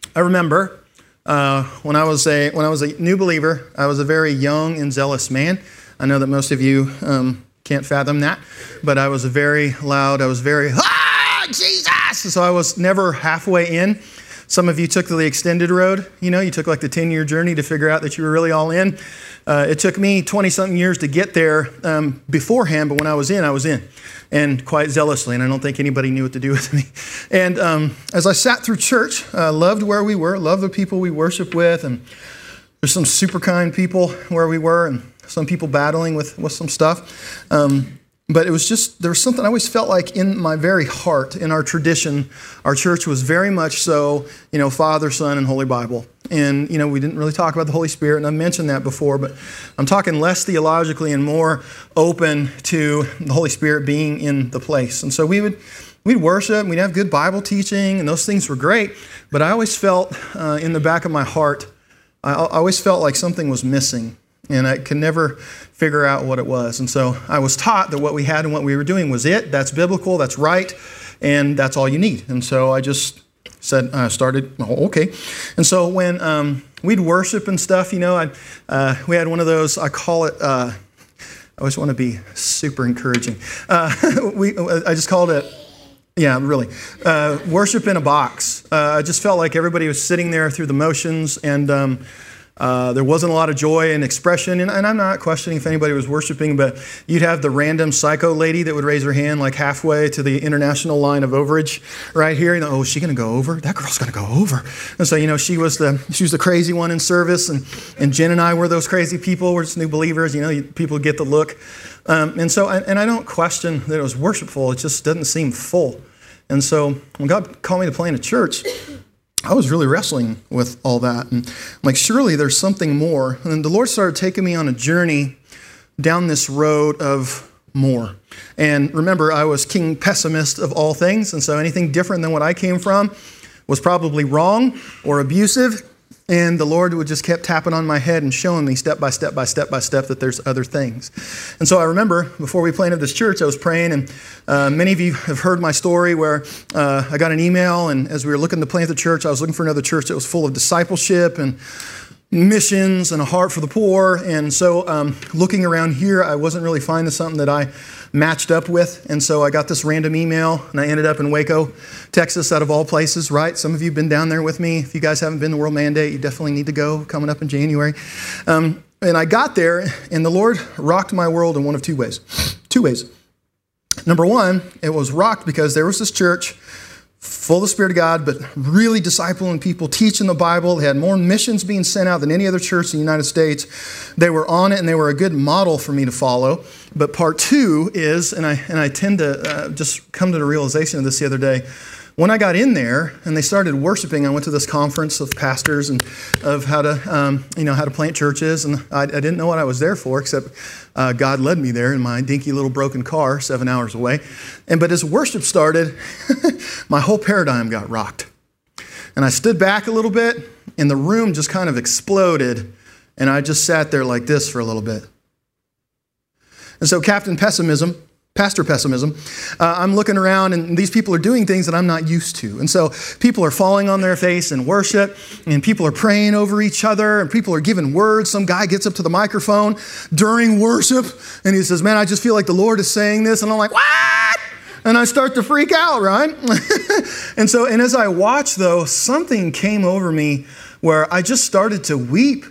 I remember when I was a new believer, I was a very young and zealous man. I know that most of you can't fathom that, but I was very loud. I was very, Jesus! So I was never halfway in. Some of you took the extended road. You took like the 10-year journey to figure out that you were really all in. It took me 20-something years to get there beforehand, but when I was in, and quite zealously, and I don't think anybody knew what to do with me. And as I sat through church, loved where we were, loved the people we worship with, and there's some super kind people where we were, and some people battling with some stuff. But it was just, there was something I always felt like in my very heart, in our tradition, our church was very much so, Father, Son, and Holy Bible. And, we didn't really talk about the Holy Spirit, and I mentioned that before, but I'm talking less theologically and more open to the Holy Spirit being in the place. And so we'd worship, we'd have good Bible teaching, and those things were great, but I always felt in the back of my heart, I always felt like something was missing. And I could never figure out what it was. And so I was taught that what we had and what we were doing was it. That's biblical, that's right, and that's all you need. And so I just okay. And so when we'd worship and stuff, we had one of those, I call it, I always want to be super encouraging. I just called it, worship in a box. I just felt like everybody was sitting there through the motions, and there wasn't a lot of joy and expression, and I'm not questioning if anybody was worshiping, but you'd have the random psycho lady that would raise her hand like halfway to the international line of overage right here. Is she going to go over? That girl's going to go over. And so, she was the crazy one in service, and Jen and I were those crazy people. We're just new believers. People get the look. And I don't question that it was worshipful. It just doesn't seem full. And so when God called me to plant a church, I was really wrestling with all that. And I'm like, surely there's something more. And then the Lord started taking me on a journey down this road of more. And remember, I was king pessimist of all things. And so anything different than what I came from was probably wrong or abusive. And the Lord would just kept tapping on my head and showing me step by step that there's other things. And so I remember before we planted this church, I was praying, and many of you have heard my story where I got an email, and as we were looking to plant the church, I was looking for another church that was full of discipleship and missions and a heart for the poor. And so looking around here, I wasn't really finding something that I matched up with. And so I got this random email, and I ended up in Waco, Texas, out of all places, right? Some of you have been down there with me. If you guys haven't been to World Mandate, you definitely need to go, coming up in January. And I got there, and the Lord rocked my world in one of two ways. Number one, it was rocked because there was this church full of the Spirit of God, but really discipling people, teaching the Bible. They had more missions being sent out than any other church in the United States. They were on it, and they were a good model for me to follow. But part two is, and I tend to just come to the realization of this the other day, when I got in there and they started worshiping, I went to this conference of pastors and of how to plant churches, and I didn't know what I was there for, except God led me there in my dinky little broken car 7 hours away. But as worship started, my whole paradigm got rocked. And I stood back a little bit, and the room just kind of exploded, and I just sat there like this for a little bit. And so Pastor Pessimism, I'm looking around, and these people are doing things that I'm not used to. And so people are falling on their face in worship, and people are praying over each other, and people are giving words. Some guy gets up to the microphone during worship, and he says, "Man, I just feel like the Lord is saying this." And I'm like, "What?" And I start to freak out, right? And as I watched, though, something came over me where I just started to weep.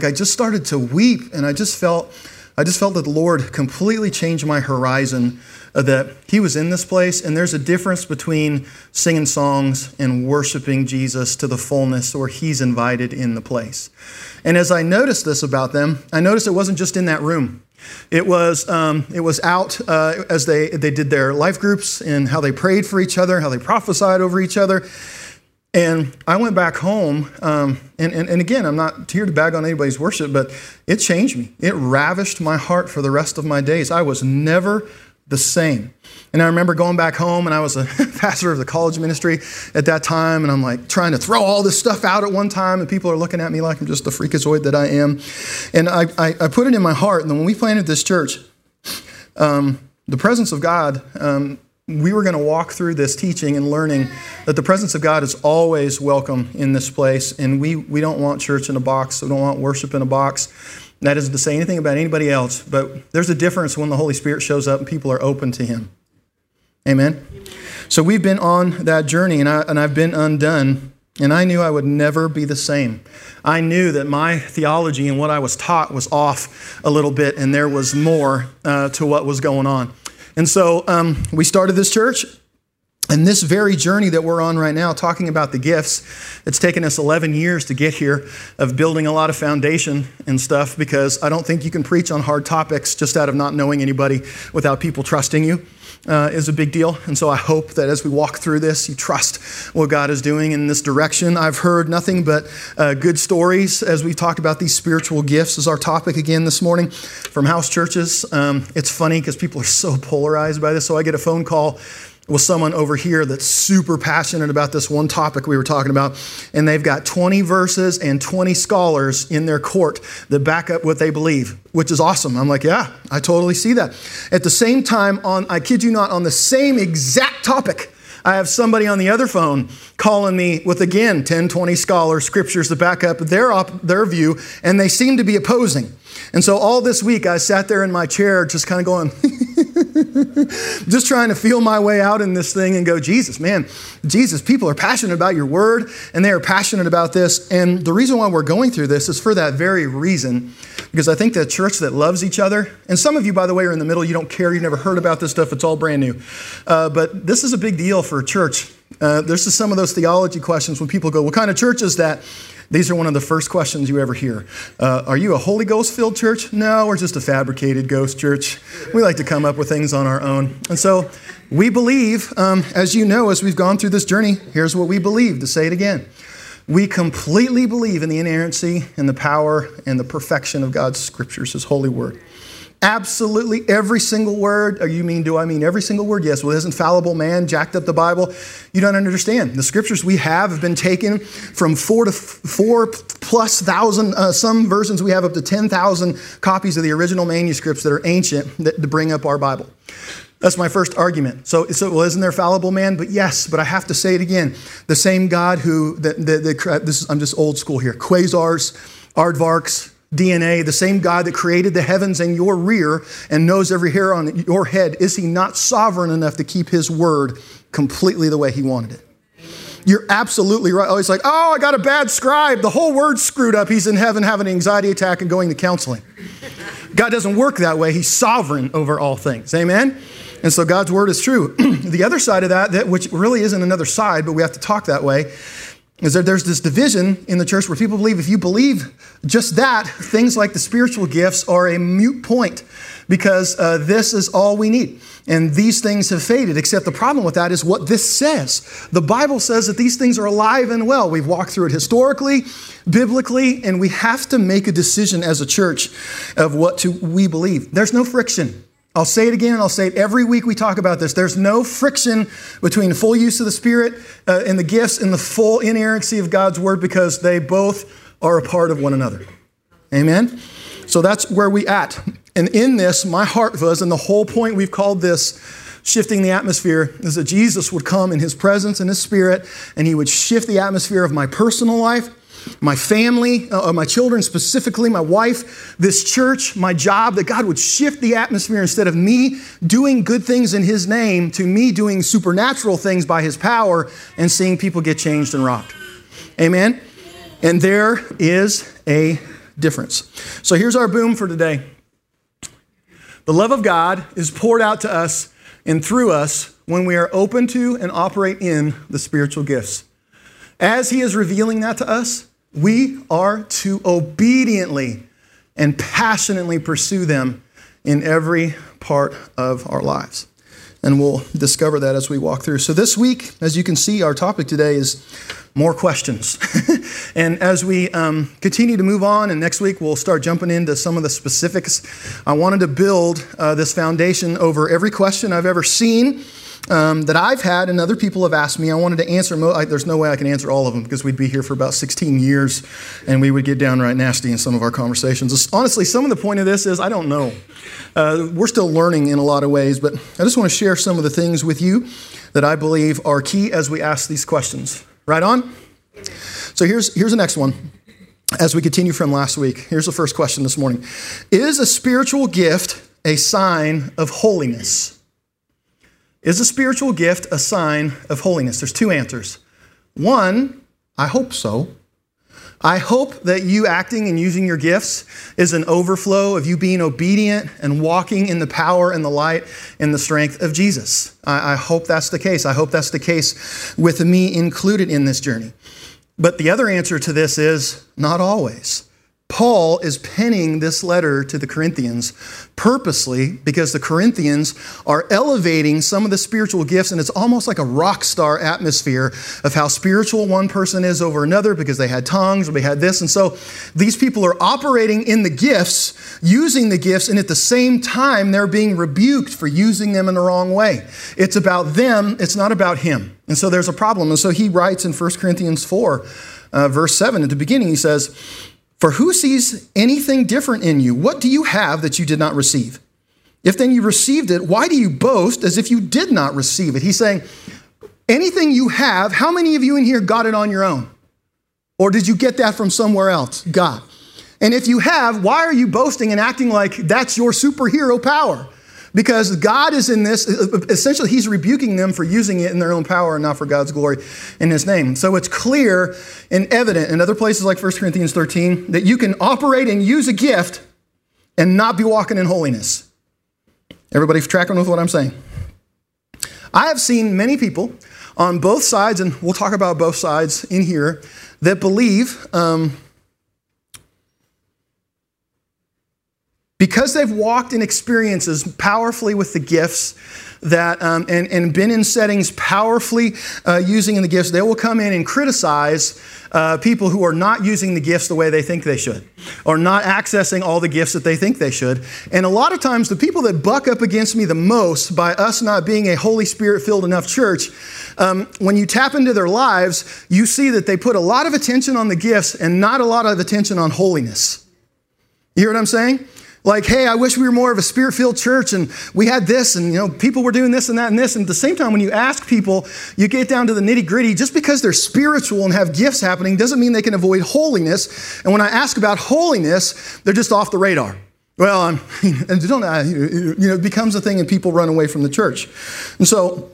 And I just felt that the Lord completely changed my horizon, that He was in this place, and there's a difference between singing songs and worshiping Jesus to the fullness where He's invited in the place. And as I noticed this about them, I noticed it wasn't just in that room. It was out as they did their life groups and how they prayed for each other, how they prophesied over each other. And I went back home, and again, I'm not here to bag on anybody's worship, but it changed me. It ravished my heart for the rest of my days. I was never the same. And I remember going back home, and I was a pastor of the college ministry at that time, and I'm like trying to throw all this stuff out at one time, and people are looking at me like I'm just the freakazoid that I am. And I put it in my heart, and then when we planted this church, the presence of God we were going to walk through this teaching and learning that the presence of God is always welcome in this place. And we don't want church in a box. We don't want worship in a box. That isn't to say anything about anybody else, but there's a difference when the Holy Spirit shows up and people are open to Him. Amen? So we've been on that journey, and I've been undone, and I knew I would never be the same. I knew that my theology and what I was taught was off a little bit, and there was more to what was going on. And so we started this church, and this very journey that we're on right now, talking about the gifts, it's taken us 11 years to get here, of building a lot of foundation and stuff, because I don't think you can preach on hard topics just out of not knowing anybody without people trusting you. Is a big deal. And so I hope that as we walk through this, you trust what God is doing in this direction. I've heard nothing but good stories as we've talked about these spiritual gifts as our topic again this morning from house churches. It's funny because people are so polarized by this. So I get a phone call with someone over here that's super passionate about this one topic we were talking about, and they've got 20 verses and 20 scholars in their court that back up what they believe, which is awesome. I'm like, yeah, I totally see that. At the same time, I kid you not, on the same exact topic, I have somebody on the other phone calling me with, again, 10, 20 scholars, scriptures to back up their view, and they seem to be opposing. And so all this week, I sat there in my chair just kind of going, just trying to feel my way out in this thing and go, Jesus, people are passionate about your word, and they are passionate about this. And the reason why we're going through this is for that very reason, because I think the church that loves each other, and some of you, by the way, are in the middle, you don't care, you've never heard about this stuff, it's all brand new. But this is a big deal for a church. There's just some of those theology questions when people go, what kind of church is that? These are one of the first questions you ever hear. Are you a Holy Ghost-filled church? No, we're just a fabricated ghost church. We like to come up with things on our own. And so we believe, as you know, as we've gone through this journey, here's what we believe, to say it again. We completely believe in the inerrancy and the power and the perfection of God's scriptures, His holy word. Absolutely every single word. Do I mean every single word? Yes. Well, isn't fallible man jacked up the Bible? You don't understand. The scriptures we have been taken from 4,000+. Some versions we have up to 10,000 copies of the original manuscripts that are ancient to bring up our Bible. That's my first argument. So well, isn't there fallible man? But yes, but I have to say it again. The same God who, I'm just old school here, quasars, aardvarks, DNA, the same God that created the heavens and your rear and knows every hair on your head, is He not sovereign enough to keep His word completely the way He wanted it? You're absolutely right. Oh, he's like, I got a bad scribe. The whole word's screwed up. He's in heaven having an anxiety attack and going to counseling. God doesn't work that way. He's sovereign over all things. Amen? And so God's word is true. The other side of that, which really isn't another side, but we have to talk that way, is that there's this division in the church where people believe if you believe just that, things like the spiritual gifts are a moot point because this is all we need. And these things have faded, except the problem with that is what this says. The Bible says that these things are alive and well. We've walked through it historically, biblically, and we have to make a decision as a church of what we believe. There's no friction. I'll say it again, and I'll say it every week we talk about this. There's no friction between the full use of the Spirit and the gifts and the full inerrancy of God's Word, because they both are a part of one another. Amen? So that's where we at. And in this, my heart was, and the whole point we've called this shifting the atmosphere, is that Jesus would come in His presence and His Spirit, and He would shift the atmosphere of my personal life, my family, my children specifically, my wife, this church, my job, that God would shift the atmosphere instead of me doing good things in His name to me doing supernatural things by His power and seeing people get changed and rocked. Amen? And there is a difference. So here's our boom for today. The love of God is poured out to us and through us when we are open to and operate in the spiritual gifts. As He is revealing that to us, we are to obediently and passionately pursue them in every part of our lives. And we'll discover that as we walk through. So this week, as you can see, our topic today is more questions. And as we continue to move on, and next week we'll start jumping into some of the specifics, I wanted to build this foundation over every question I've ever seen that I've had and other people have asked me. I wanted to answer. There's no way I can answer all of them because we'd be here for about 16 years and we would get downright nasty in some of our conversations. Honestly, some of the point of this is I don't know. We're still learning in a lot of ways, but I just want to share some of the things with you that I believe are key as we ask these questions. Right on? So here's the next one. As we continue from last week, here's the first question this morning. Is a spiritual gift a sign of holiness? Is a spiritual gift a sign of holiness? There's two answers. One, I hope so. I hope that you acting and using your gifts is an overflow of you being obedient and walking in the power and the light and the strength of Jesus. I hope that's the case. I hope that's the case with me included in this journey. But the other answer to this is not always. Paul is penning this letter to the Corinthians purposely because the Corinthians are elevating some of the spiritual gifts, and it's almost like a rock star atmosphere of how spiritual one person is over another because they had tongues or they had this. And so these people are operating in the gifts, using the gifts, and at the same time they're being rebuked for using them in the wrong way. It's about them, it's not about him. And so there's a problem. And so he writes in 1 Corinthians 4, verse 7, at the beginning, he says, "For who sees anything different in you? What do you have that you did not receive? If then you received it, why do you boast as if you did not receive it?" He's saying, anything you have, how many of you in here got it on your own? Or did you get that from somewhere else? God. And if you have, why are you boasting and acting like that's your superhero power? Because God is in this, essentially he's rebuking them for using it in their own power and not for God's glory in his name. So it's clear and evident in other places like 1 Corinthians 13 that you can operate and use a gift and not be walking in holiness. Everybody tracking with what I'm saying? I have seen many people on both sides, and we'll talk about both sides in here, that believe because they've walked in experiences powerfully with the gifts that and been in settings powerfully using in the gifts, they will come in and criticize people who are not using the gifts the way they think they should, or not accessing all the gifts that they think they should. And a lot of times the people that buck up against me the most by us not being a Holy Spirit-filled enough church, when you tap into their lives, you see that they put a lot of attention on the gifts and not a lot of attention on holiness. You hear what I'm saying? Like, hey, I wish we were more of a Spirit-filled church and we had this and, people were doing this and that and this. And at the same time, when you ask people, you get down to the nitty-gritty, just because they're spiritual and have gifts happening doesn't mean they can avoid holiness. And when I ask about holiness, they're just off the radar. Well, it becomes a thing and people run away from the church. And so,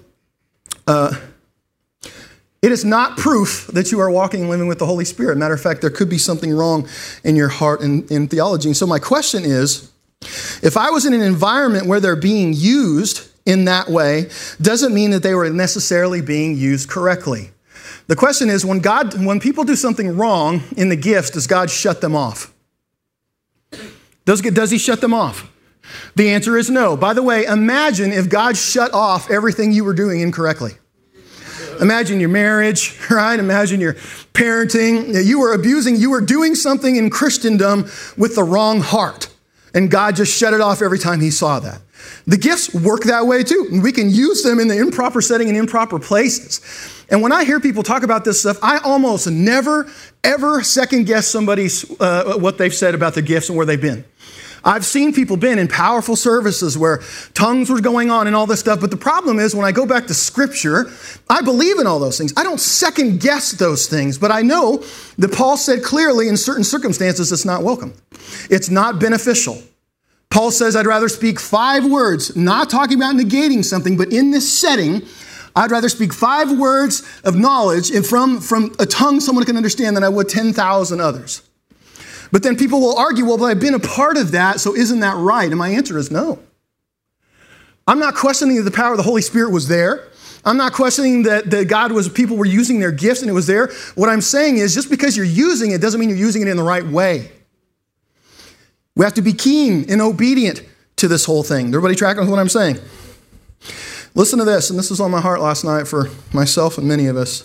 it is not proof that you are walking and living with the Holy Spirit. Matter of fact, there could be something wrong in your heart and in theology. And so my question is, if I was in an environment where they're being used in that way, doesn't mean that they were necessarily being used correctly. The question is, when people do something wrong in the gifts, does God shut them off? Does he shut them off? The answer is no. By the way, imagine if God shut off everything you were doing incorrectly. Imagine your marriage, right? Imagine your parenting. You were doing something in Christendom with the wrong heart. And God just shut it off every time he saw that. The gifts work that way too. We can use them in the improper setting and improper places. And when I hear people talk about this stuff, I almost never, ever second guess somebody's what they've said about the gifts and where they've been. I've seen people been in powerful services where tongues were going on and all this stuff. But the problem is when I go back to Scripture, I believe in all those things. I don't second guess those things. But I know that Paul said clearly in certain circumstances it's not welcome. It's not beneficial. Paul says, I'd rather speak 5 words, not talking about negating something, but in this setting, I'd rather speak 5 words of knowledge and from a tongue someone can understand than I would 10,000 others. But then people will argue, well, but I've been a part of that, so isn't that right? And my answer is no. I'm not questioning that the power of the Holy Spirit was there. I'm not questioning that people were using their gifts and it was there. What I'm saying is just because you're using it doesn't mean you're using it in the right way. We have to be keen and obedient to this whole thing. Everybody tracking with what I'm saying? Listen to this, and this was on my heart last night for myself and many of us.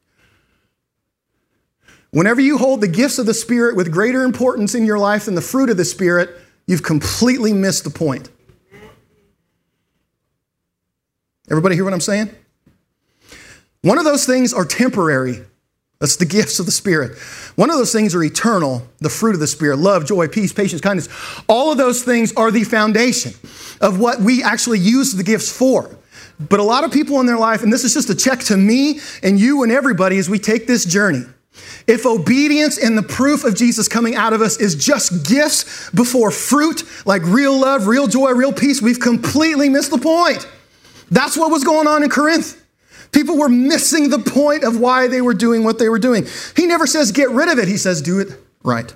Whenever you hold the gifts of the Spirit with greater importance in your life than the fruit of the Spirit, you've completely missed the point. Everybody hear what I'm saying? One of those things are temporary. That's the gifts of the Spirit. One of those things are eternal, the fruit of the Spirit, love, joy, peace, patience, kindness. All of those things are the foundation of what we actually use the gifts for. But a lot of people in their life, and this is just a check to me and you and everybody as we take this journey, if obedience and the proof of Jesus coming out of us is just gifts before fruit, like real love, real joy, real peace, we've completely missed the point. That's what was going on in Corinth. People were missing the point of why they were doing what they were doing. He never says get rid of it. He says do it right.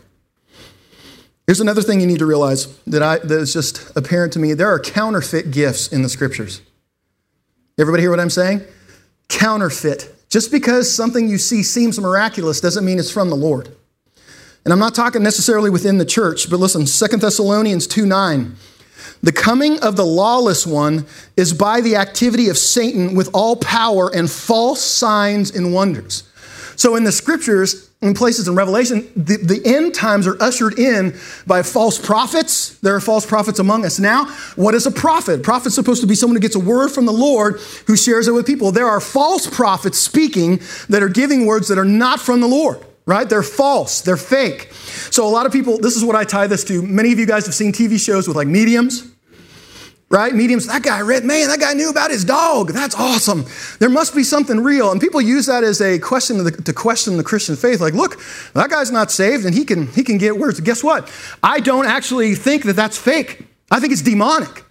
Here's another thing you need to realize that is just apparent to me. There are counterfeit gifts in the scriptures. Everybody hear what I'm saying? Counterfeit. Just because something you see seems miraculous doesn't mean it's from the Lord. And I'm not talking necessarily within the church, but listen, 2 Thessalonians 2:9. The coming of the lawless one is by the activity of Satan with all power and false signs and wonders. So in the scriptures, in places in Revelation, the end times are ushered in by false prophets. There are false prophets among us now. What is a prophet? A prophet's supposed to be someone who gets a word from the Lord who shares it with people. There are false prophets speaking that are giving words that are not from the Lord, right? They're false. They're fake. So a lot of people, this is what I tie this to. Many of you guys have seen TV shows with like mediums. Right? Mediums, that guy knew about his dog. That's awesome. There must be something real. And people use that as a question to question the Christian faith. Like, look, that guy's not saved and he can get words. Guess what? I don't actually think that that's fake. I think it's demonic.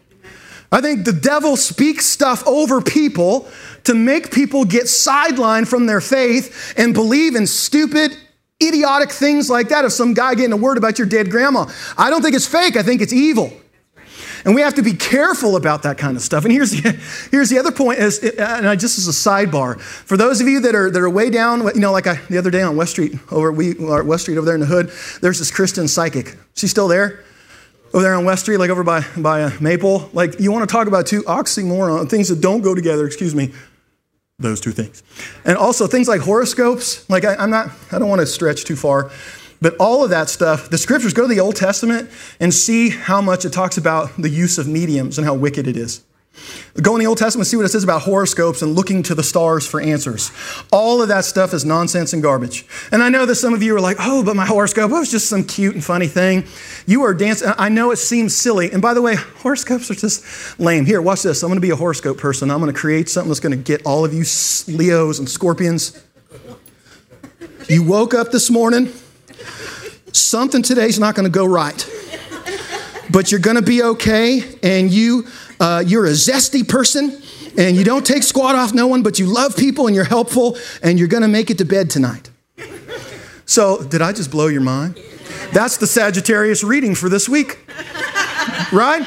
I think the devil speaks stuff over people to make people get sidelined from their faith and believe in stupid, idiotic things like that of some guy getting a word about your dead grandma. I don't think it's fake. I think it's evil. And we have to be careful about that kind of stuff. And here's the other point, just as a sidebar. For those of you that are way down, the other day on West Street, over there in the hood, there's this Christian psychic. She's still there? Over there on West Street, like over by Maple. Like, you want to talk about two oxymoron, things that don't go together, those two things. And also things like horoscopes. Like, I don't want to stretch too far. But all of that stuff, the scriptures, go to the Old Testament and see how much it talks about the use of mediums and how wicked it is. Go in the Old Testament, see what it says about horoscopes and looking to the stars for answers. All of that stuff is nonsense and garbage. And I know that some of you are like, oh, but my horoscope was just some cute and funny thing. You are dancing. I know it seems silly. And by the way, horoscopes are just lame. Here, watch this. I'm going to be a horoscope person. I'm going to create something that's going to get all of you Leos and Scorpions. You woke up this morning. Something today's not going to go right, but you're going to be okay. And you're a zesty person, and you don't take squat off no one, but you love people and you're helpful, and you're going to make it to bed tonight. So, did I just blow your mind? That's the Sagittarius reading for this week, right?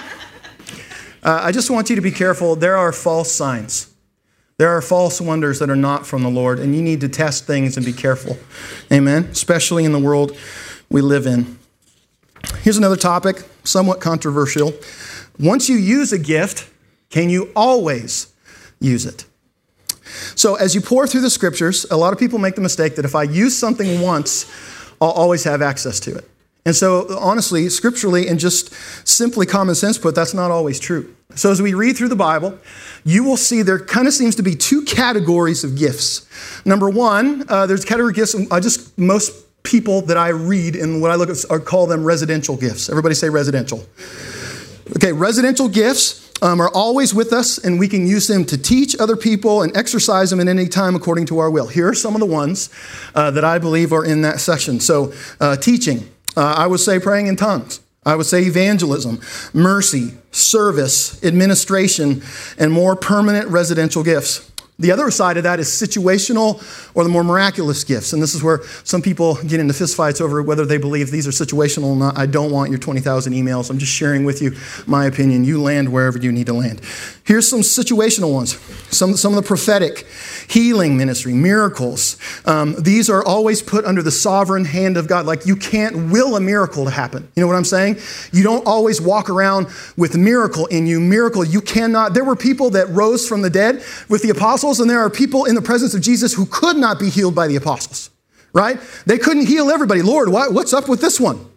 I just want you to be careful. There are false signs. There are false wonders that are not from the Lord, and you need to test things and be careful. Amen? Especially in the world we live in. Here's another topic, somewhat controversial. Once you use a gift, can you always use it? So as you pour through the scriptures, a lot of people make the mistake that if I use something once, I'll always have access to it. And so honestly, scripturally, and just simply common sense put, that's not always true. So as we read through the Bible, you will see there kind of seems to be two categories of gifts. Number one, there's category gifts, most people that I read and what I look at are call them residential gifts. Everybody say residential. Okay, residential gifts are always with us, and we can use them to teach other people and exercise them at any time according to our will. Here are some of the ones that I believe are in that section. So teaching, I would say praying in tongues. I would say evangelism, mercy, service, administration, and more permanent residential gifts. The other side of that is situational or the more miraculous gifts. And this is where some people get into fistfights over whether they believe these are situational or not. I don't want your 20,000 emails. I'm just sharing with you my opinion. You land wherever you need to land. Here's some situational ones. Some of the prophetic, healing ministry, miracles. These are always put under the sovereign hand of God. Like you can't will a miracle to happen. You know what I'm saying? You don't always walk around with a miracle in you. Miracle, you cannot. There were people that rose from the dead with the apostles, and there are people in the presence of Jesus who could not be healed by the apostles, right? They couldn't heal everybody. Lord, what's up with this one?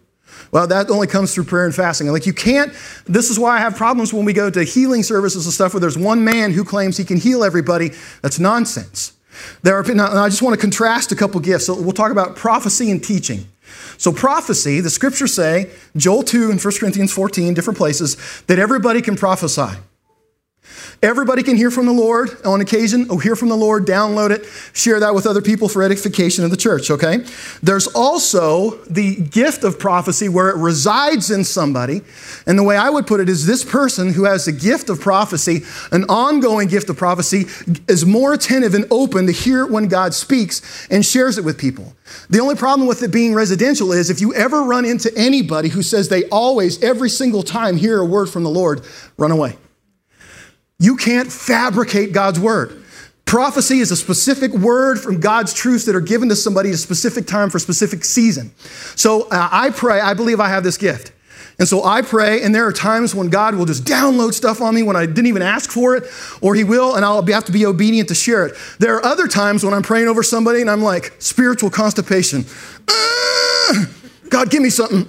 Well, that only comes through prayer and fasting. Like you can't, this is why I have problems when we go to healing services and stuff where there's one man who claims he can heal everybody. That's nonsense. Now, I just want to contrast a couple gifts. So we'll talk about prophecy and teaching. So prophecy, the scriptures say, Joel 2 and 1 Corinthians 14, different places, that everybody can prophesy. Everybody can hear from the Lord on occasion. Oh, hear from the Lord, download it, share that with other people for edification of the church, okay? There's also the gift of prophecy where it resides in somebody. And the way I would put it is this person who has the gift of prophecy, an ongoing gift of prophecy, is more attentive and open to hear it when God speaks and shares it with people. The only problem with it being residential is if you ever run into anybody who says they always, every single time hear a word from the Lord, run away. You can't fabricate God's word. Prophecy is a specific word from God's truths that are given to somebody at a specific time for a specific season. So I pray, I believe I have this gift. And so I pray, and there are times when God will just download stuff on me when I didn't even ask for it, or he will, and I'll have to be obedient to share it. There are other times when I'm praying over somebody and I'm like, spiritual constipation. God, give me something.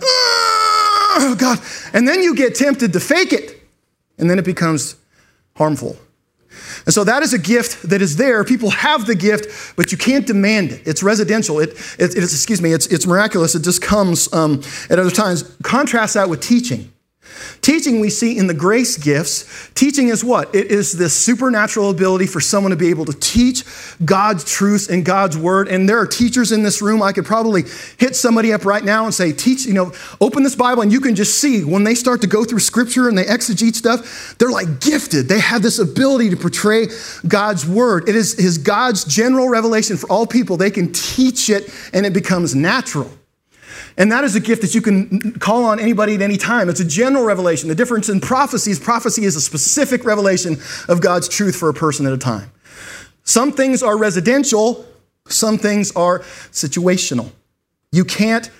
God. And then you get tempted to fake it, and then it becomes harmful. And so that is a gift that is there. People have the gift, but you can't demand it. It's residential. It's miraculous. It just comes at other times. Contrast that with teaching. Teaching we see in the grace gifts. Teaching is what? It is this supernatural ability for someone to be able to teach God's truth and God's word. And there are teachers in this room. I could probably hit somebody up right now and say, open this Bible, and you can just see when they start to go through scripture and they exegete stuff, they're like gifted. They have this ability to portray God's word. It is God's general revelation for all people. They can teach it and it becomes natural. And that is a gift that you can call on anybody at any time. It's a general revelation. The difference in prophecy is a specific revelation of God's truth for a person at a time. Some things are residential. Some things are situational. You can't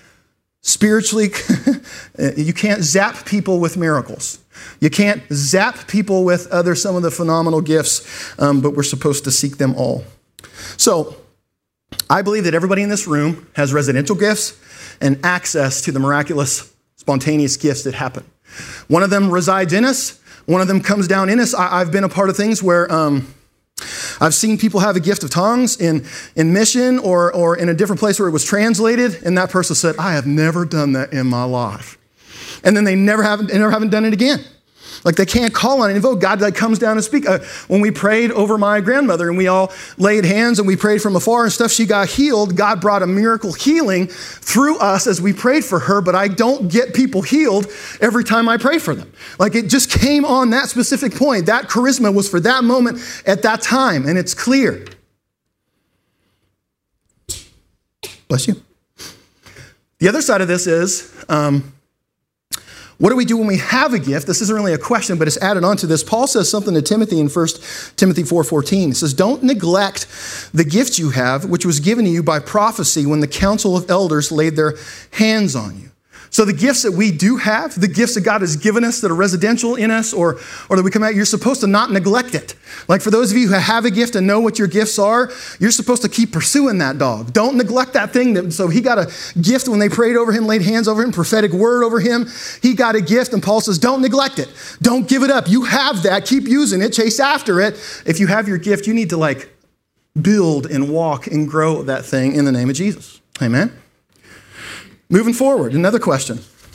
you can't zap people with miracles. You can't zap people with some of the phenomenal gifts, but we're supposed to seek them all. So I believe that everybody in this room has residential gifts and access to the miraculous, spontaneous gifts that happen. One of them resides in us. One of them comes down in us. I've been a part of things where I've seen people have a gift of tongues in mission or in a different place where it was translated, and that person said, I have never done that in my life. And then they never haven't done it again. Like they can't call on it and invoke. God comes down and speak. When we prayed over my grandmother and we all laid hands and we prayed from afar and stuff, she got healed. God brought a miracle healing through us as we prayed for her, but I don't get people healed every time I pray for them. Like it just came on that specific point. That charisma was for that moment at that time, and it's clear. Bless you. The other side of this is, what do we do when we have a gift? This isn't really a question, but it's added on to this. Paul says something to Timothy in 1 Timothy 4:14. He says, don't neglect the gift you have, which was given to you by prophecy when the council of elders laid their hands on you. So the gifts that we do have, the gifts that God has given us that are residential in us or that we come out, you're supposed to not neglect it. Like for those of you who have a gift and know what your gifts are, you're supposed to keep pursuing that dog. Don't neglect that thing. So he got a gift when they prayed over him, laid hands over him, prophetic word over him. He got a gift, and Paul says, don't neglect it. Don't give it up. You have that. Keep using it. Chase after it. If you have your gift, you need to build and walk and grow that thing in the name of Jesus. Amen. Moving forward, another question.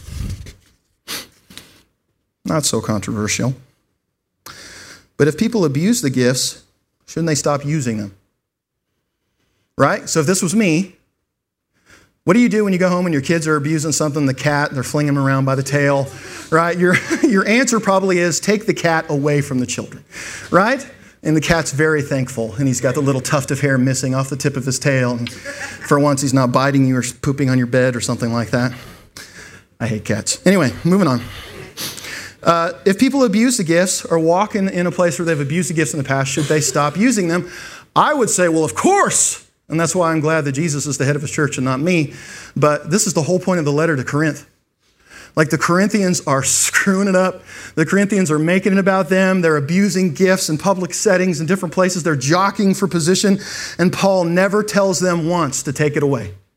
Not so controversial. But if people abuse the gifts, shouldn't they stop using them? Right? So if this was me, what do you do when you go home and your kids are abusing something, the cat, they're flinging them around by the tail, right? Your answer probably is take the cat away from the children, right? And the cat's very thankful, and he's got the little tuft of hair missing off the tip of his tail. And for once, he's not biting you or pooping on your bed or something like that. I hate cats. Anyway, moving on. If people abuse the gifts or walk in a place where they've abused the gifts in the past, should they stop using them? I would say, well, of course. And that's why I'm glad that Jesus is the head of his church and not me. But this is the whole point of the letter to Corinth. Like the Corinthians are screwing it up. The Corinthians are making it about them. They're abusing gifts in public settings in different places. They're jockeying for position. And Paul never tells them once to take it away.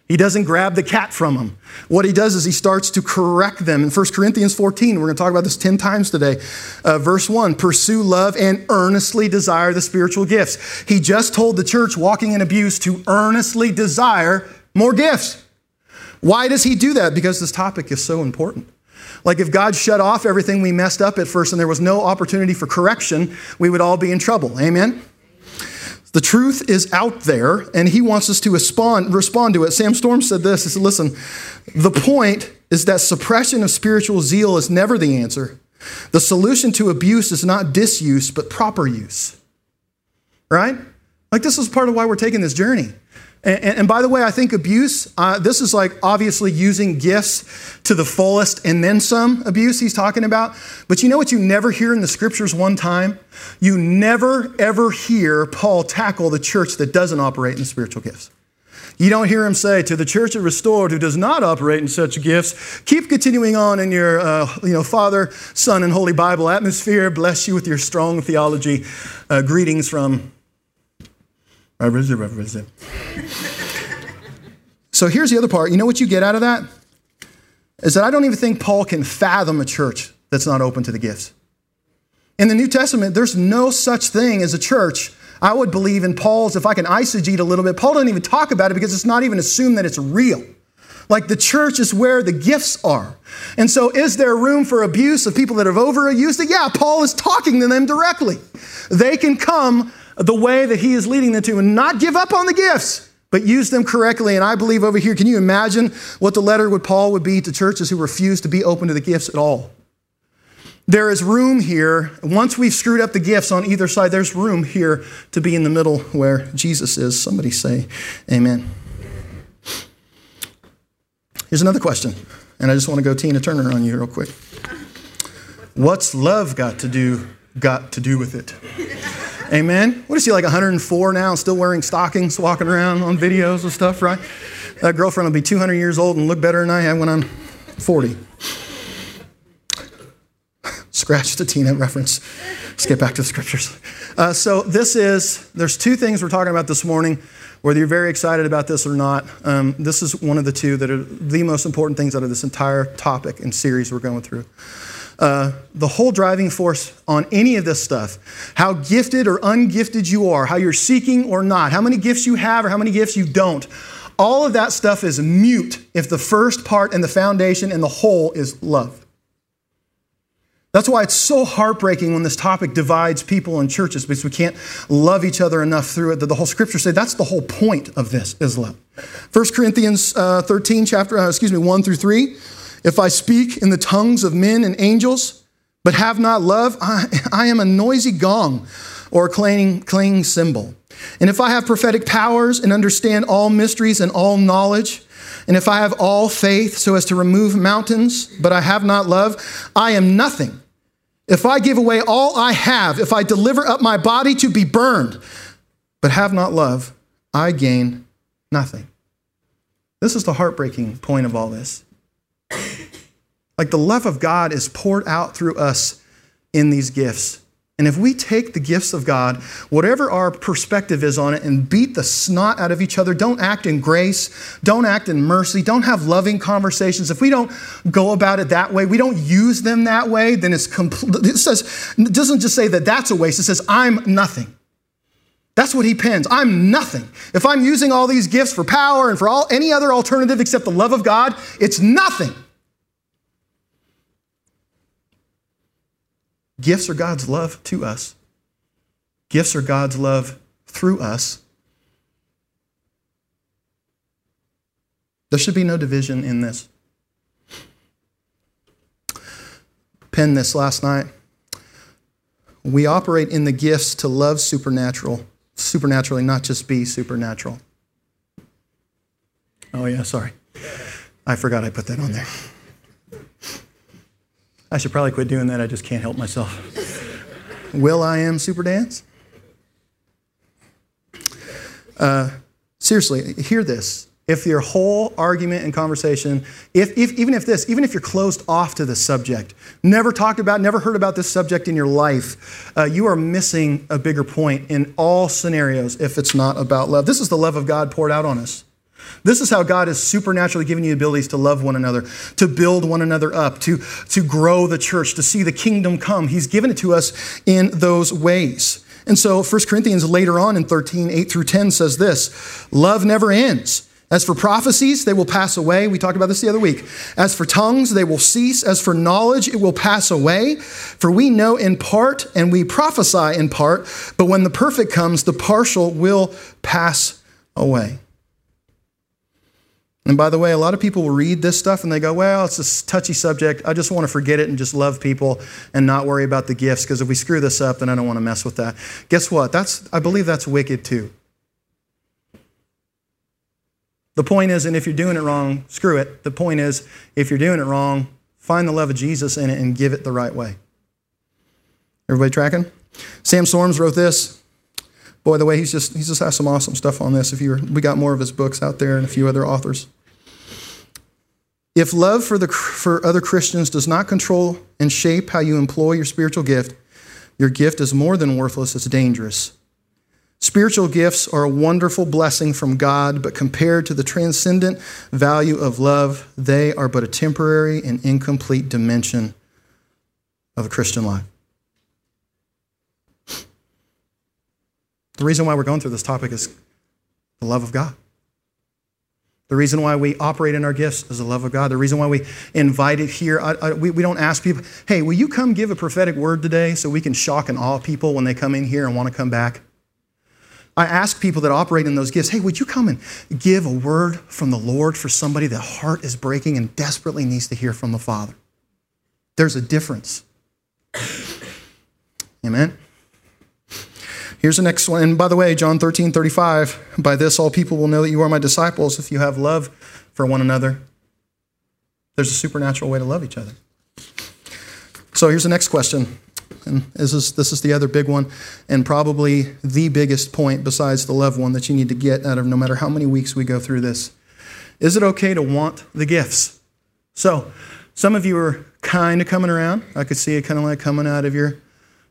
He doesn't grab the cat from them. What he does is he starts to correct them. In 1 Corinthians 14, we're going to talk about this 10 times today. Verse 1, pursue love and earnestly desire the spiritual gifts. He just told the church walking in abuse to earnestly desire more gifts. Why does he do that? Because this topic is so important. Like if God shut off everything we messed up at first and there was no opportunity for correction, we would all be in trouble. Amen? The truth is out there, and he wants us to respond to it. Sam Storm said this. He said, listen, the point is that suppression of spiritual zeal is never the answer. The solution to abuse is not disuse, but proper use. Right? Like this is part of why we're taking this journey. And by the way, I think abuse, this is like obviously using gifts to the fullest and then some abuse he's talking about. But you know what you never hear in the scriptures one time? You never, ever hear Paul tackle the church that doesn't operate in spiritual gifts. You don't hear him say to the church at Restored who does not operate in such gifts, keep continuing on in your Father, Son, and Holy Bible atmosphere. Bless you with your strong theology. Greetings from... So here's the other part. You know what you get out of that? Is that I don't even think Paul can fathom a church that's not open to the gifts. In the New Testament, there's no such thing as a church. I would believe in Paul's, if I can eisegete a little bit, Paul doesn't even talk about it because it's not even assumed that it's real. Like the church is where the gifts are. And so is there room for abuse of people that have overused it? Yeah, Paul is talking to them directly. They can come the way that he is leading them to and not give up on the gifts, but use them correctly. And I believe over here, can you imagine what the letter with Paul would be to churches who refuse to be open to the gifts at all? There is room here. Once we've screwed up the gifts on either side, there's room here to be in the middle where Jesus is. Somebody say amen. Here's another question. And I just want to go Tina Turner on you real quick. What's love got to do with it? Amen. What is he, like 104 now, still wearing stockings, walking around on videos and stuff, right? That girlfriend will be 200 years old and look better than I have when I'm 40. Scratch the Tina reference. Let's get back to the scriptures. So there's two things we're talking about this morning, whether you're very excited about this or not. This is one of the two that are the most important things out of this entire topic and series we're going through. The whole driving force on any of this stuff, how gifted or ungifted you are, how you're seeking or not, how many gifts you have or how many gifts you don't, all of that stuff is mute if the first part and the foundation and the whole is love. That's why it's so heartbreaking when this topic divides people in churches, because we can't love each other enough through it. That the whole scripture say that's the whole point of this is love. 1 Corinthians 13, 1 through 3. If I speak in the tongues of men and angels, but have not love, I am a noisy gong or a clanging cymbal. And if I have prophetic powers and understand all mysteries and all knowledge, and if I have all faith so as to remove mountains, but I have not love, I am nothing. If I give away all I have, if I deliver up my body to be burned, but have not love, I gain nothing. This is the heartbreaking point of all this. Like the love of God is poured out through us in these gifts. And if we take the gifts of God, whatever our perspective is on it, and beat the snot out of each other, don't act in grace, don't act in mercy, don't have loving conversations. If we don't go about it that way, we don't use them that way, then it doesn't just say that that's a waste. It says, I'm nothing. That's what he pens. I'm nothing. If I'm using all these gifts for power and for any other alternative except the love of God, it's nothing. Gifts are God's love to us. Gifts are God's love through us. There should be no division in this. Penned this last night. We operate in the gifts to love supernaturally, not just be supernatural. Oh yeah, sorry. I forgot I put that on there. I should probably quit doing that. I just can't help myself. Will I am super dance? Seriously, hear this. If your whole argument and conversation, even if you're closed off to this subject, never talked about, never heard about this subject in your life, you are missing a bigger point in all scenarios if it's not about love. This is the love of God poured out on us. This is how God has supernaturally given you abilities to love one another, to build one another up, to grow the church, to see the kingdom come. He's given it to us in those ways. And so 1 Corinthians later on in 13, 8 through 10 says this, love never ends. As for prophecies, they will pass away. We talked about this the other week. As for tongues, they will cease. As for knowledge, it will pass away. For we know in part and we prophesy in part, but when the perfect comes, the partial will pass away. And by the way, a lot of people will read this stuff and they go, well, it's a touchy subject. I just want to forget it and just love people and not worry about the gifts, because if we screw this up, then I don't want to mess with that. Guess what? I believe that's wicked too. The point isn't if you're doing it wrong, screw it. The point is, if you're doing it wrong, find the love of Jesus in it and give it the right way. Everybody tracking? Sam Storms wrote this. Boy, the way he's just has some awesome stuff on this. We got more of his books out there and a few other authors. If love for other Christians does not control and shape how you employ your spiritual gift, your gift is more than worthless, it's dangerous. Spiritual gifts are a wonderful blessing from God, but compared to the transcendent value of love, they are but a temporary and incomplete dimension of a Christian life. The reason why we're going through this topic is the love of God. The reason why we operate in our gifts is the love of God. The reason why we invite it here, we don't ask people, hey, will you come give a prophetic word today so we can shock and awe people when they come in here and want to come back? I ask people that operate in those gifts, hey, would you come and give a word from the Lord for somebody that heart is breaking and desperately needs to hear from the Father? There's a difference. Amen? Here's the next one. And by the way, John 13:35, by this all people will know that you are my disciples if you have love for one another. There's a supernatural way to love each other. So here's the next question. And this is the other big one, and probably the biggest point besides the love one that you need to get out of no matter how many weeks we go through this. Is it okay to want the gifts? So some of you are kind of coming around. I could see it kind of like coming out of your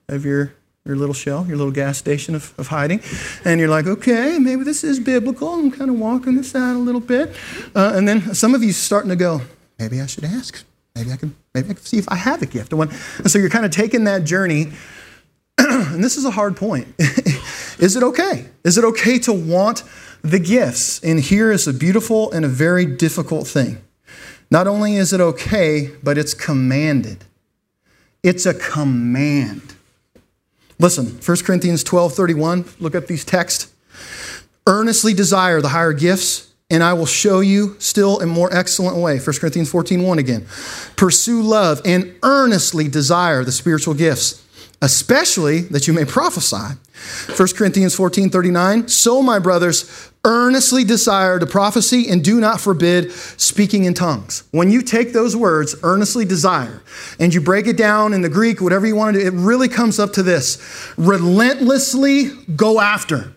little shell, your little gas station of hiding. And you're like, okay, maybe this is biblical. I'm kind of walking this out a little bit. And then some of you starting to go, maybe I should ask. Maybe I can see if I have a gift. And so you're kind of taking that journey. And this is a hard point. Is it okay? Is it okay to want the gifts? And here is a beautiful and a very difficult thing. Not only is it okay, but it's commanded. It's a command. Listen, 1 Corinthians 12:31, look up these texts. Earnestly desire the higher gifts, and I will show you still a more excellent way. 1 Corinthians 14:1 again. Pursue love and earnestly desire the spiritual gifts, especially that you may prophesy. 1 Corinthians 14:39. So, my brothers, earnestly desire the prophecy and do not forbid speaking in tongues. When you take those words, earnestly desire, and you break it down in the Greek, whatever you want to do, it really comes up to this. Relentlessly go after,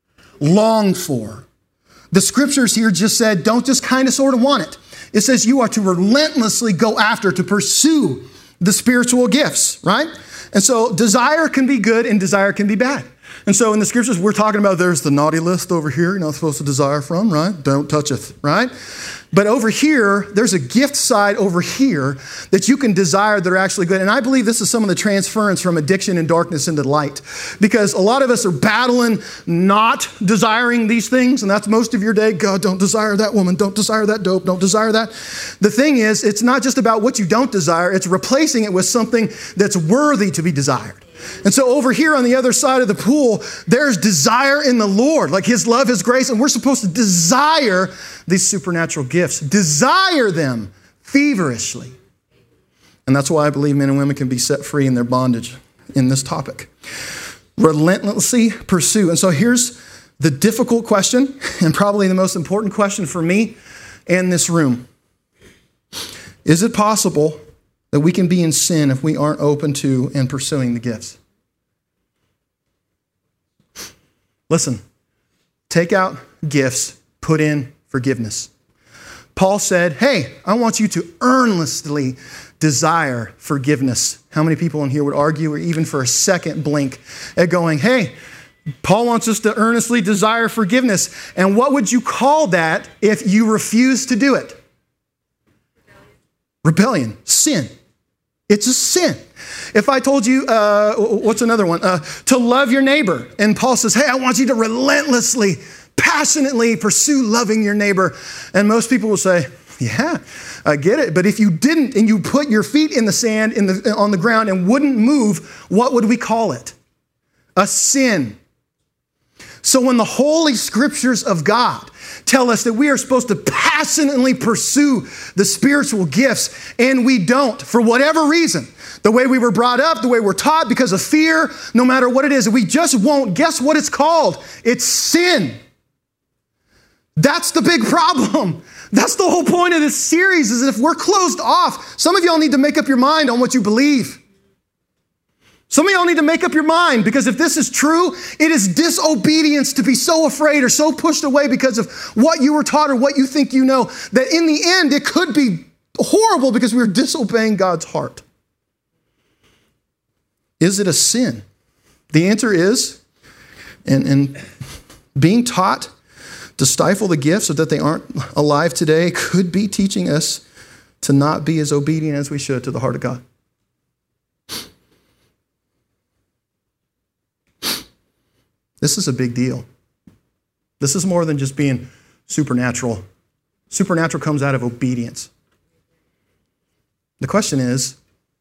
long for. The scriptures here just said, don't just kind of sort of want it. It says you are to relentlessly go after, to pursue the spiritual gifts, right? And so desire can be good and desire can be bad. And so in the scriptures, we're talking about there's the naughty list over here you're not supposed to desire from, right? Don't toucheth, right? But over here, there's a gift side over here that you can desire that are actually good. And I believe this is some of the transference from addiction and darkness into light. Because a lot of us are battling not desiring these things. And that's most of your day. God, don't desire that woman. Don't desire that dope. Don't desire that. The thing is, it's not just about what you don't desire. It's replacing it with something that's worthy to be desired. And so over here on the other side of the pool, there's desire in the Lord, like His love, His grace, and we're supposed to desire these supernatural gifts. Desire them feverishly. And that's why I believe men and women can be set free in their bondage in this topic. Relentlessly pursue. And so here's the difficult question, and probably the most important question for me and this room. Is it possible that we can be in sin if we aren't open to and pursuing the gifts? Listen, take out gifts, put in forgiveness. Paul said, hey, I want you to earnestly desire forgiveness. How many people in here would argue or even for a second blink at going, hey, Paul wants us to earnestly desire forgiveness. And what would you call that if you refuse to do it? Rebellion. Sin. It's a sin. If I told you, what's another one? To love your neighbor. And Paul says, hey, I want you to relentlessly, passionately pursue loving your neighbor. And most people will say, yeah, I get it. But if you didn't and you put your feet in the sand on the ground and wouldn't move, what would we call it? A sin. So when the holy scriptures of God tell us that we are supposed to passionately pursue the spiritual gifts, and we don't, for whatever reason, the way we were brought up, the way we're taught, because of fear, no matter what it is, we just won't. Guess what it's called? It's sin. That's the big problem. That's the whole point of this series, is that if we're closed off, some of y'all need to make up your mind on what you believe. Some of y'all need to make up your mind, because if this is true, it is disobedience to be so afraid or so pushed away because of what you were taught or what you think you know, that in the end it could be horrible because we're disobeying God's heart. Is it a sin? The answer is, and being taught to stifle the gifts so that they aren't alive today could be teaching us to not be as obedient as we should to the heart of God. This is a big deal. This is more than just being supernatural. Supernatural comes out of obedience. The question is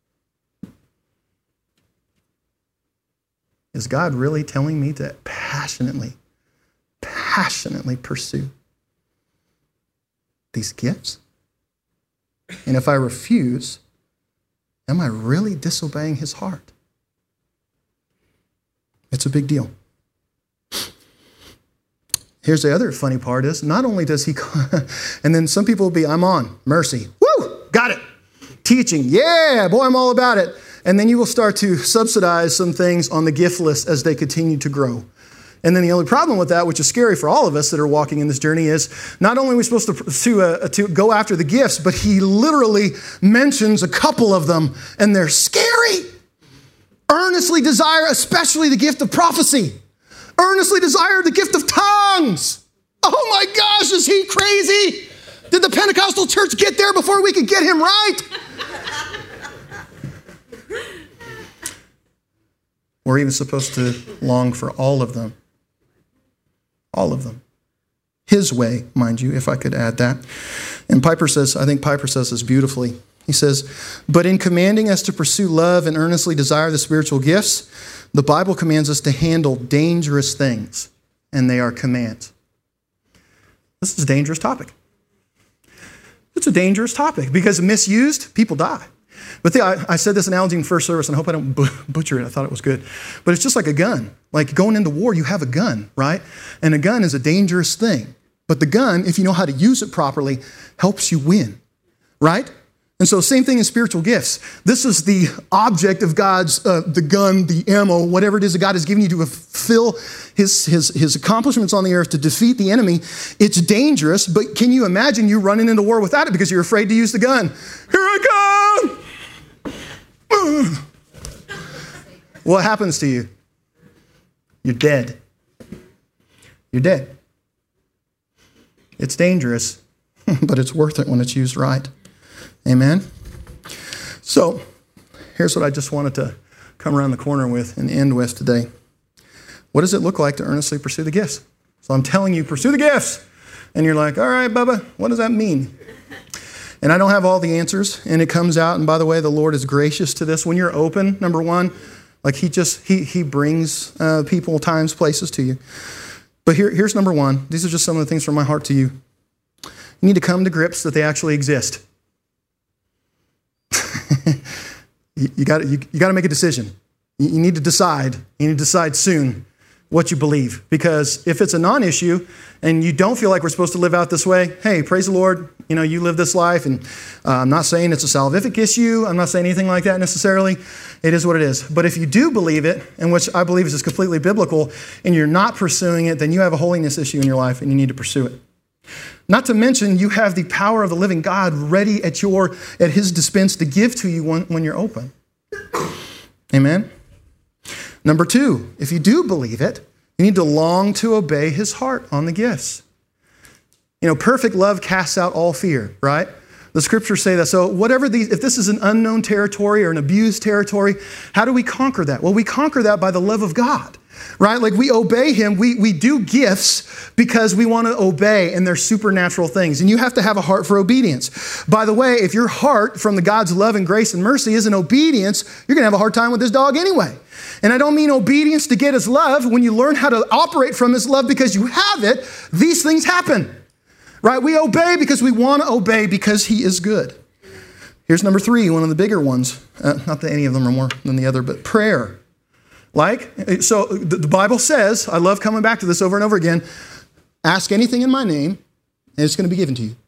God really telling me to passionately pursue these gifts? And if I refuse, am I really disobeying his heart? It's a big deal. Here's the other funny part is, not only does he, and then some people will be, I'm on, mercy. Woo, got it. Teaching, yeah, boy, I'm all about it. And then you will start to subsidize some things on the gift list as they continue to grow. And then the only problem with that, which is scary for all of us that are walking in this journey, is not only are we supposed to go after the gifts, but he literally mentions a couple of them, and they're scary. Earnestly desire, especially the gift of prophecy. Earnestly desire the gift of tongues. Oh my gosh, is he crazy? Did the Pentecostal church get there before we could get him right? We're even supposed to long for all of them. All of them. His way, mind you, if I could add that. And I think Piper says this beautifully. He says, but in commanding us to pursue love and earnestly desire the spiritual gifts, the Bible commands us to handle dangerous things, and they are commands. This is a dangerous topic. It's a dangerous topic because misused, people die. But I said this analogy in first service, and I hope I don't butcher it. I thought it was good. But it's just like a gun. Like going into war, you have a gun, right? And a gun is a dangerous thing. But the gun, if you know how to use it properly, helps you win, right? And so same thing in spiritual gifts. This is the object of God's, the gun, the ammo, whatever it is that God has given you to fulfill his accomplishments on the earth to defeat the enemy. It's dangerous, but can you imagine you running into war without it because you're afraid to use the gun? Here I come! What happens to you? You're dead. You're dead. It's dangerous, but it's worth it when it's used right. Amen? So, here's what I just wanted to come around the corner with and end with today. What does it look like to earnestly pursue the gifts? So I'm telling you, pursue the gifts. And you're like, all right, Bubba, what does that mean? And I don't have all the answers, and it comes out. And by the way, the Lord is gracious to this. When you're open, number one, like he brings people, times, places to you. But here's number one. These are just some of the things from my heart to you. You need to come to grips that they actually exist. You got to make a decision. You need to decide. You need to decide soon what you believe. Because if it's a non-issue and you don't feel like we're supposed to live out this way, hey, praise the Lord. You know, you live this life, and I'm not saying it's a salvific issue. I'm not saying anything like that necessarily. It is what it is. But if you do believe it, and which I believe is just completely biblical, and you're not pursuing it, then you have a holiness issue in your life, and you need to pursue it. Not to mention, you have the power of the living God ready at his dispense to give to you when you're open. Amen? Number two, if you do believe it, You need to long to obey his heart on the gifts. Perfect love casts out all fear, right? The scriptures say that. So if this is an unknown territory or an abused territory, how do we conquer that? Well, we conquer that by the love of God, right? Like we obey him. We do gifts because we want to obey, and they're supernatural things. And you have to have a heart for obedience. By the way, if your heart from the God's love and grace and mercy isn't obedience, you're going to have a hard time with this dog anyway. And I don't mean obedience to get his love. When you learn how to operate from his love because you have it, these things happen. Right? We obey because we want to obey because he is good. Here's number 3, one of the bigger ones. Not that any of them are more than the other, but prayer. So the Bible says, I love coming back to this over and over again, ask anything in my name, and it's going to be given to you.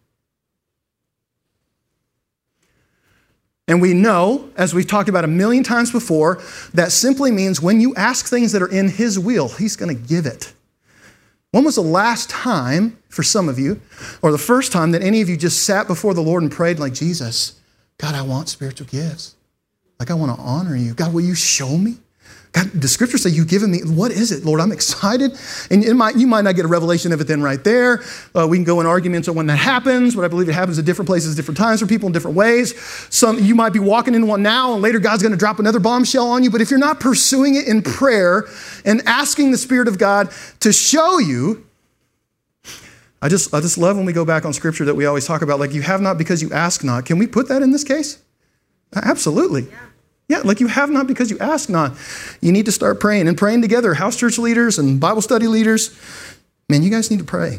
And we know, as we've talked about a million times before, that simply means when you ask things that are in his will, he's going to give it. When was the last time, for some of you, or the first time that any of you just sat before the Lord and prayed like, Jesus, God, I want spiritual gifts. Like, I want to honor you. God, will you show me? God, the scriptures say you've given me, what is it, Lord? I'm excited. And you might not get a revelation of it then right there. We can go in arguments on when that happens, but I believe it happens at different places, different times for people in different ways. You might be walking into one now, and later God's going to drop another bombshell on you. But if you're not pursuing it in prayer and asking the Spirit of God to show you, I just love when we go back on scripture that we always talk about, like, you have not because you ask not. Can we put that in this case? Absolutely. Yeah, like you have not because you ask not. You need to start praying and praying together. House church leaders and Bible study leaders, man, you guys need to pray.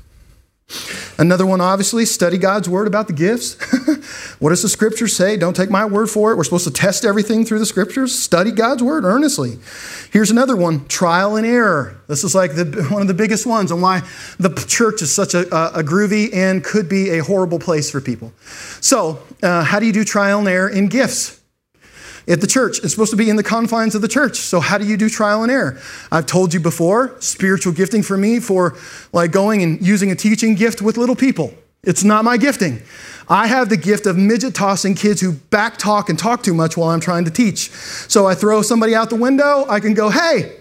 Another one, obviously, study God's word about the gifts. What does the scripture say? Don't take my word for it. We're supposed to test everything through the scriptures. Study God's word earnestly. Here's another one, trial and error. This is like one of the biggest ones and why the church is such a groovy and could be a horrible place for people. So how do you do trial and error in gifts? At the church. It's supposed to be in the confines of the church. So how do you do trial and error? I've told you before, spiritual gifting for me for like going and using a teaching gift with little people. It's not my gifting. I have the gift of midget tossing kids who back talk and talk too much while I'm trying to teach. So I throw somebody out the window. I can go, hey,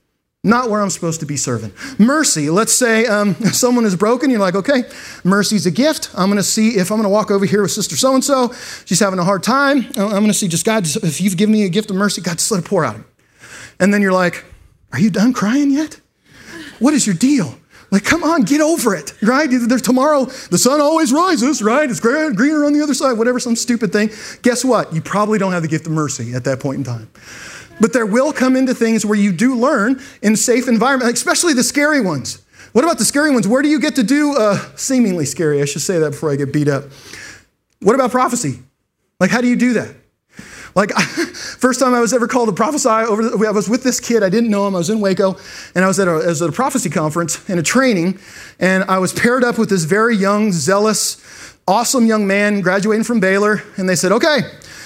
not where I'm supposed to be serving. Mercy. Let's say someone is broken. You're like, okay, mercy's a gift. I'm going to see if I'm going to walk over here with sister so-and-so. She's having a hard time. I'm going to see just God, if you've given me a gift of mercy, God, just let it pour out. And then you're like, are you done crying yet? What is your deal? Like, come on, get over it, right? There's tomorrow, the sun always rises, right? It's greener on the other side, whatever, some stupid thing. Guess what? You probably don't have the gift of mercy at that point in time. But there will come into things where you do learn in a safe environment, especially the scary ones. What about the scary ones? Where do you get to do seemingly scary? I should say that before I get beat up. What about prophecy? Like, how do you do that? Like, first time I was ever called to prophesy, I was with this kid. I didn't know him. I was in Waco, and I was at a prophecy conference in a training, and I was paired up with this very young, zealous, awesome young man graduating from Baylor, and they said, okay,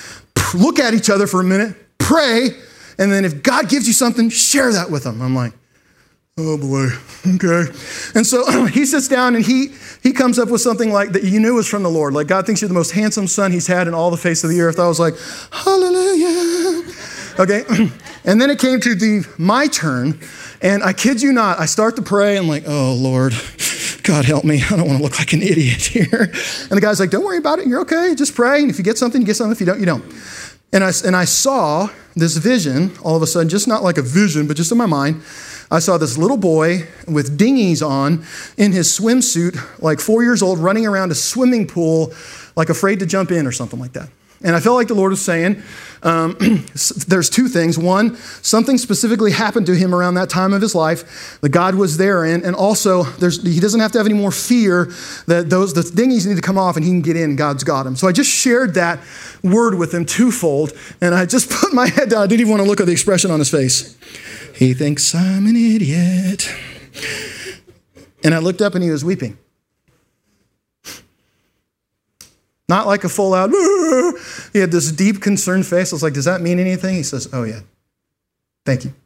look at each other for a minute, pray, and then if God gives you something, share that with them. I'm like, oh boy, okay. And so he sits down and he comes up with something like that you knew was from the Lord. Like, God thinks you're the most handsome son he's had in all the face of the earth. I was like, hallelujah. Okay. And then it came to my turn. And I kid you not, I start to pray. I'm like, oh Lord, God help me. I don't want to look like an idiot here. And the guy's like, don't worry about it. You're okay. Just pray. And if you get something, you get something. If you don't, you don't. And I saw this vision all of a sudden, just not like a vision, but just in my mind. I saw this little boy with dinghies on in his swimsuit, like 4 years old, running around a swimming pool, like afraid to jump in or something like that. And I felt like the Lord was saying, there's two things. One, something specifically happened to him around that time of his life that God was there in. And also, he doesn't have to have any more fear that the dinghies need to come off and he can get in. God's got him. So I just shared that word with him twofold. And I just put my head down. I didn't even want to look at the expression on his face. He thinks I'm an idiot. And I looked up and he was weeping. Not like a full out, he had this deep concerned face. I was like, does that mean anything? He says, oh yeah, thank you.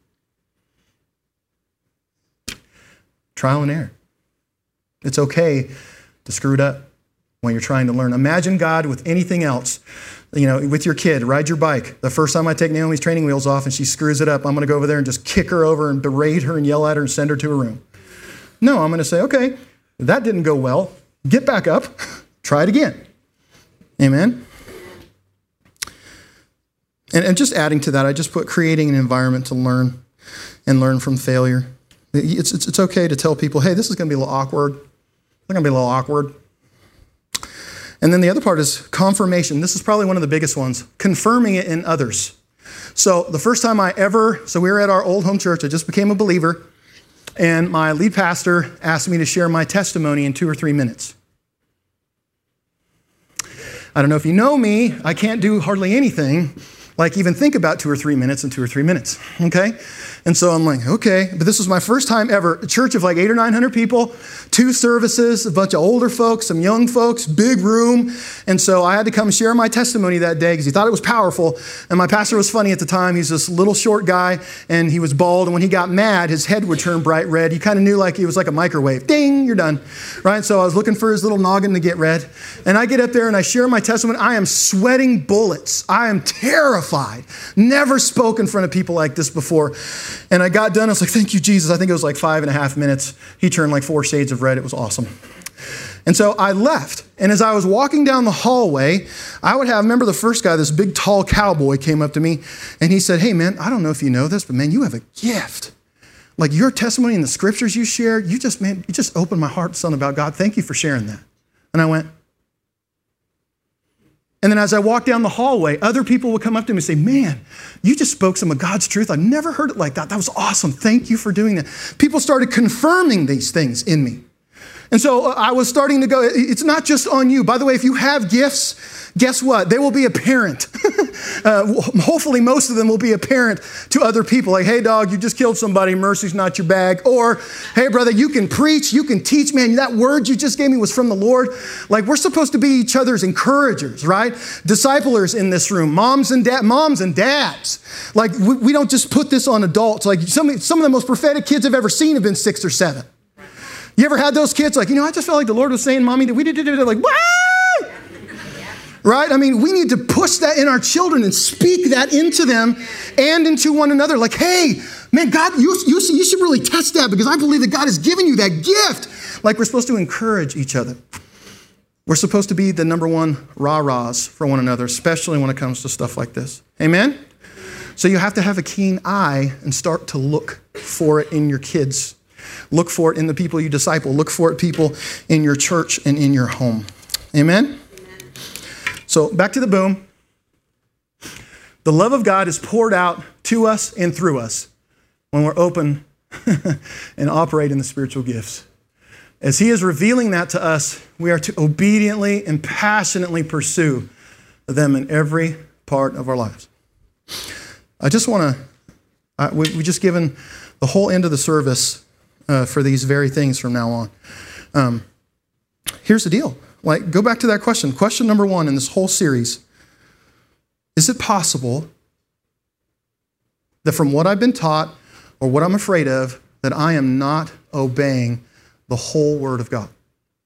Trial and error. It's okay to screw it up when you're trying to learn. Imagine God with anything else. with your kid, ride your bike. The first time I take Naomi's training wheels off and she screws it up, I'm going to go over there and just kick her over and berate her and yell at her and send her to her room. No, I'm going to say, okay, that didn't go well. Get back up. Try it again. Amen? And just adding to that, I just put creating an environment to learn and learn from failure. It's okay to tell people, hey, this is going to be a little awkward. It's going to be a little awkward. And then the other part is confirmation. This is probably one of the biggest ones. Confirming it in others. So the first time we were at our old home church. I just became a believer. And my lead pastor asked me to share my testimony in 2 or 3 minutes. I don't know if you know me. I can't do hardly anything like even think about 2 or 3 minutes in 2 or 3 minutes, okay? And so I'm like, okay, but this was my first time ever. A church of like 800 or 900 people, 2 services, a bunch of older folks, some young folks, big room. And so I had to come share my testimony that day because he thought it was powerful. And my pastor was funny at the time. He's this little short guy and he was bald. And when he got mad, his head would turn bright red. You kind of knew like it was like a microwave. Ding, you're done, right? So I was looking for his little noggin to get red. And I get up there and I share my testimony. I am sweating bullets. I am terrified. Never spoke in front of people like this before. And I got done. I was like, thank you, Jesus. I think it was like 5.5 minutes. He turned like 4 shades of red. It was awesome. And so I left. And as I was walking down the hallway, remember the first guy, this big tall cowboy came up to me and he said, hey man, I don't know if you know this, but man, you have a gift. Like your testimony and the scriptures you shared, you just opened my heart to something about God. Thank you for sharing that. And I went, and then as I walked down the hallway, other people would come up to me and say, man, you just spoke some of God's truth. I never heard it like that. That was awesome. Thank you for doing that. People started confirming these things in me. And so I was starting to go, it's not just on you. By the way, if you have gifts, guess what? They will be apparent. Hopefully most of them will be apparent to other people. Like, hey dog, you just killed somebody. Mercy's not your bag. Or, hey brother, you can preach, you can teach. Man, that word you just gave me was from the Lord. Like we're supposed to be each other's encouragers, right? Disciplers in this room, moms and dads. Like we don't just put this on adults. Like some of the most prophetic kids I've ever seen have been 6 or 7. You ever had those kids like, I just felt like the Lord was saying, mommy, that we did it. Like, what? Right? I mean, we need to push that in our children and speak that into them and into one another. Like, hey, man, God, you should really test that because I believe that God has given you that gift. Like we're supposed to encourage each other. We're supposed to be the number one rah-rahs for one another, especially when it comes to stuff like this. Amen? So you have to have a keen eye and start to look for it in your kids. Look for it in the people you disciple. Look for it, people, in your church and in your home. Amen? So back to the boom. The love of God is poured out to us and through us when we're open and operate in the spiritual gifts. As He is revealing that to us, we are to obediently and passionately pursue them in every part of our lives. I just want to, we've just given the whole end of the service for these very things from now on. Here's the deal. Like, go back to that question. Question number 1 in this whole series. Is it possible that from what I've been taught or what I'm afraid of, that I am not obeying the whole Word of God?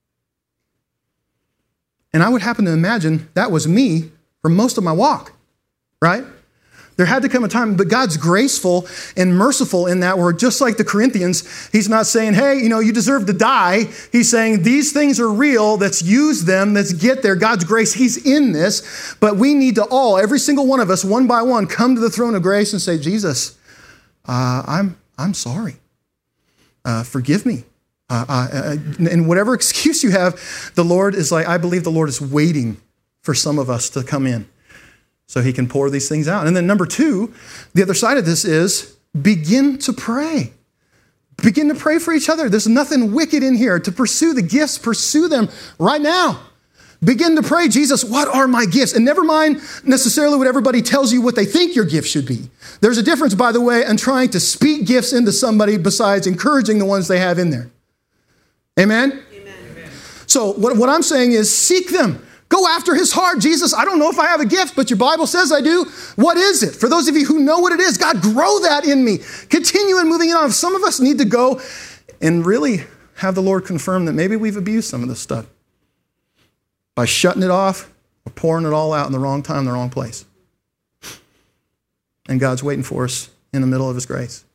And I would happen to imagine that was me for most of my walk, right? There had to come a time, but God's graceful and merciful in that where just like the Corinthians, He's not saying, hey, you deserve to die. He's saying these things are real. Let's use them. Let's get there. God's grace, He's in this. But we need to all, every single one of us, one by one, come to the throne of grace and say, Jesus, I'm sorry. Forgive me. And whatever excuse you have, the Lord is like, I believe the Lord is waiting for some of us to come in so He can pour these things out. And then number 2, the other side of this is begin to pray. Begin to pray for each other. There's nothing wicked in here. To pursue the gifts, pursue them right now. Begin to pray, Jesus, what are my gifts? And never mind necessarily what everybody tells you what they think your gift should be. There's a difference, by the way, in trying to speak gifts into somebody besides encouraging the ones they have in there. Amen? Amen. So what I'm saying is seek them. Go after His heart. Jesus, I don't know if I have a gift, but your Bible says I do. What is it? For those of you who know what it is, God, grow that in me. Continue in moving it on. Some of us need to go and really have the Lord confirm that maybe we've abused some of this stuff by shutting it off, We're pouring it all out in the wrong time, the wrong place. And God's waiting for us in the middle of His grace.